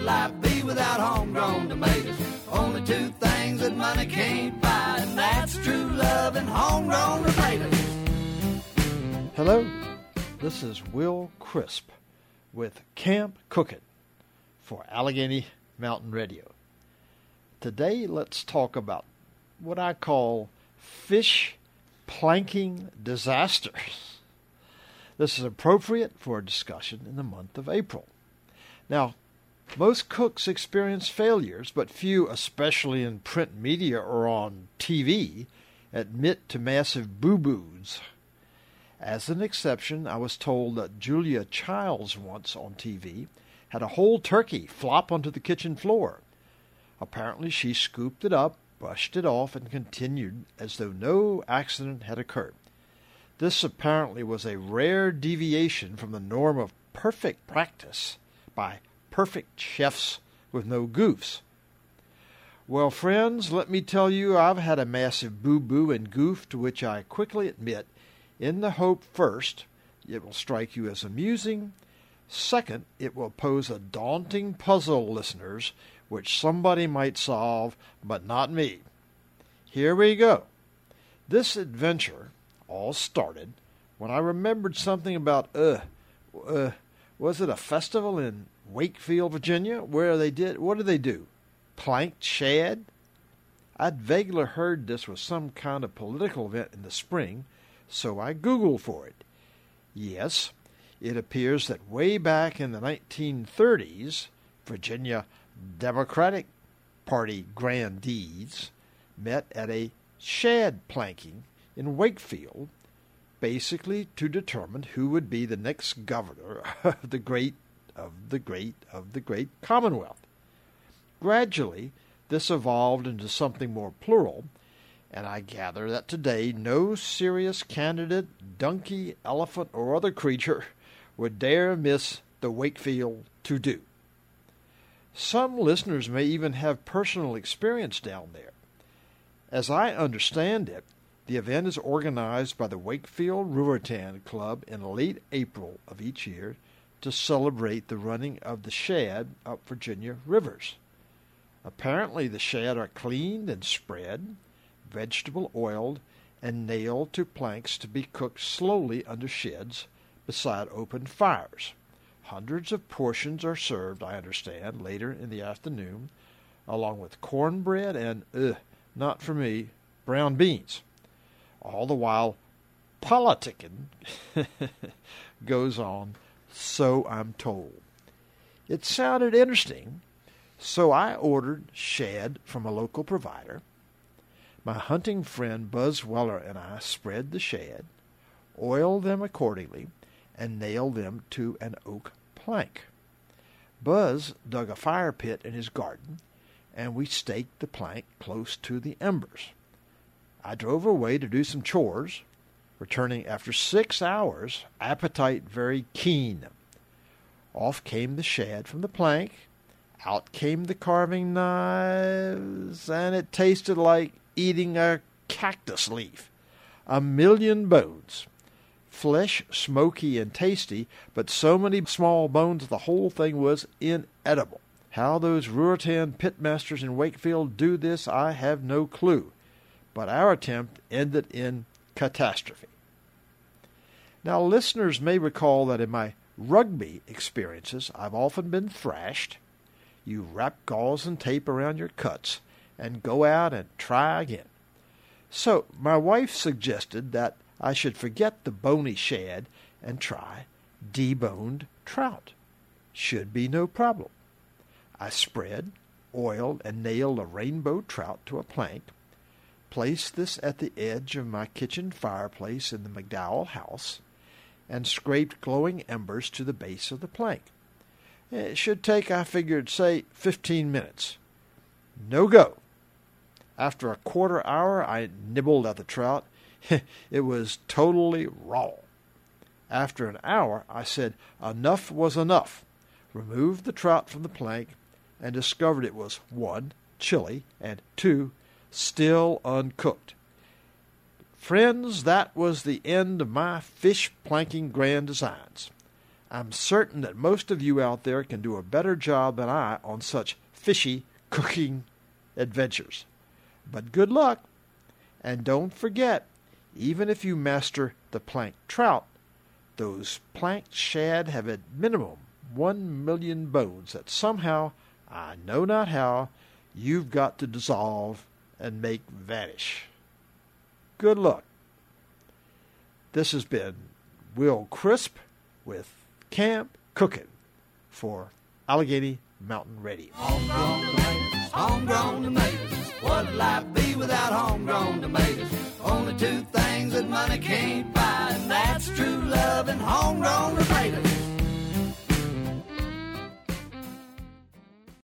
life be without homegrown tomatoes? Only two things that money can't buy, and that's true love and homegrown tomatoes. Hello, this is Will Crisp with Camp Cookin' for Allegheny Mountain Radio. Today, let's talk about what I call fish planking disasters. This is appropriate for a discussion in the month of April. Now, most cooks experience failures, but few, especially in print media or on TV, admit to massive boo-boos. As an exception, I was told that Julia Childs once on TV had a whole turkey flop onto the kitchen floor. Apparently she scooped it up, brushed it off, and continued as though no accident had occurred. This apparently was a rare deviation from the norm of perfect practice by perfect chefs with no goofs. Well, friends, let me tell you, I've had a massive boo-boo and goof to which I quickly admit, in the hope, first, it will strike you as amusing, second, it will pose a daunting puzzle, listeners, which somebody might solve, but not me. Here we go. This adventure all started when I remembered something about, was it a festival in Wakefield, Virginia, where what did they do? Planked shad? I'd vaguely heard this was some kind of political event in the spring, so I Googled for it. Yes, it appears that way back in the 1930s, Virginia Democratic Party grandees met at a shad planking in Wakefield, basically to determine who would be the next governor of the great Commonwealth. Gradually, this evolved into something more plural, and I gather that today no serious candidate, donkey, elephant, or other creature would dare miss the Wakefield to-do. Some listeners may even have personal experience down there. As I understand it, the event is organized by the Wakefield Riverton Club in late April of each year to celebrate the running of the shad up Virginia rivers. Apparently the shad are cleaned and spread, vegetable oiled, and nailed to planks to be cooked slowly under sheds beside open fires. Hundreds of portions are served, I understand, later in the afternoon, along with cornbread and, not for me, brown beans. All the while, politicking goes on, so I'm told. It sounded interesting, so I ordered shad from a local provider. My hunting friend Buzz Weller and I spread the shad, oiled them accordingly, and nailed them to an oak plank. Buzz dug a fire pit in his garden, and we staked the plank close to the embers. I drove away to do some chores, returning after 6 hours, appetite very keen. Off came the shad from the plank, out came the carving knives, and it tasted like eating a cactus leaf. 1,000,000 bones. Flesh smoky and tasty, but so many small bones the whole thing was inedible. How those Ruritan pitmasters in Wakefield do this, I have no clue, but our attempt ended in catastrophe. Now, listeners may recall that in my rugby experiences, I've often been thrashed. You wrap gauze and tape around your cuts and go out and try again. So my wife suggested that I should forget the bony shad and try deboned trout. Should be no problem. I spread, oiled, and nailed a rainbow trout to a plank, placed this at the edge of my kitchen fireplace in the McDowell house, and scraped glowing embers to the base of the plank. It should take, I figured, say, 15 minutes. No go. After a quarter hour, I nibbled at the trout. It was totally raw. After an hour, I said enough was enough, removed the trout from the plank, and discovered it was 1, chilly, and 2, still uncooked. Friends, that was the end of my fish planking grand designs. I'm certain that most of you out there can do a better job than I on such fishy cooking adventures. But good luck, and don't forget, even if you master the planked trout, those planked shad have at minimum 1 million bones that somehow, I know not how, you've got to dissolve and make vanish. Good luck. This has been Will Crisp with Camp Cooking for Allegheny Mountain Radio. Homegrown tomatoes, what life